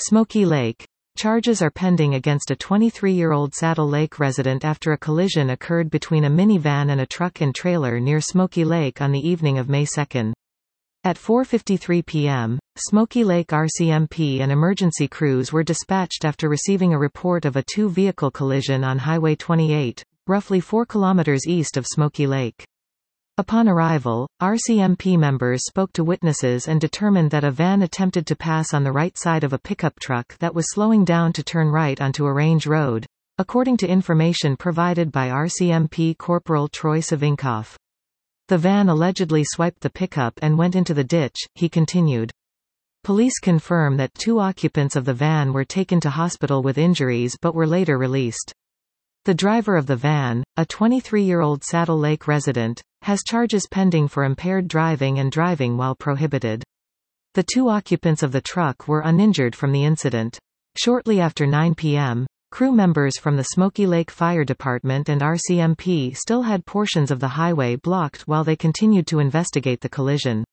Smoky Lake. Charges are pending against a 23-year-old Saddle Lake resident after a collision occurred between a minivan and a truck and trailer near Smoky Lake on the evening of May 2. At 4:53 p.m., Smoky Lake RCMP and emergency crews were dispatched after receiving a report of a two-vehicle collision on Highway 28, roughly 4 kilometers east of Smoky Lake. Upon arrival, RCMP members spoke to witnesses and determined that a van attempted to pass on the right side of a pickup truck that was slowing down to turn right onto a range road, according to information provided by RCMP Corporal Troy Savinkoff. The van allegedly swiped the pickup and went into the ditch, he continued. Police confirm that 2 occupants of the van were taken to hospital with injuries but were later released. The driver of the van, a 23-year-old Saddle Lake resident, has charges pending for impaired driving and driving while prohibited. The 2 occupants of the truck were uninjured from the incident. Shortly after 9 p.m., crew members from the Smoky Lake Fire Department and RCMP still had portions of the highway blocked while they continued to investigate the collision.